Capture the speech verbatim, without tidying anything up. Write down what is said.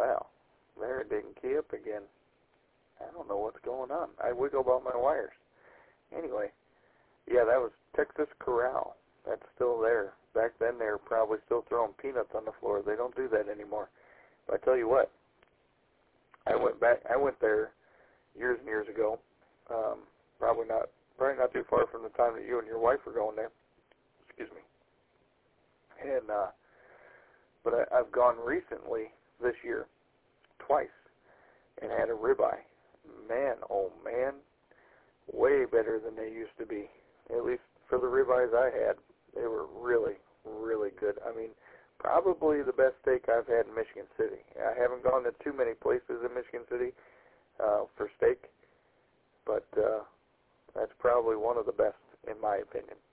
Wow, there it didn't key up again. I don't know what's going on. I wiggled all my wires. Anyway, yeah, that was Texas Corral. That's still there. Back then, they were probably still throwing peanuts on the floor. They don't do that anymore. But I tell you what, I went back. I went there years and years ago. Um, probably not, probably not too far from the time that you and your wife were going there. Excuse me. And uh, but I, I've gone recently this year, twice, and had a ribeye. Man, oh man, way better than they used to be. At least for the ribeyes I had, they were really, really good. I mean, probably the best steak I've had in Michigan City. I haven't gone to too many places in Michigan City uh, for steak, but uh, that's probably one of the best in my opinion.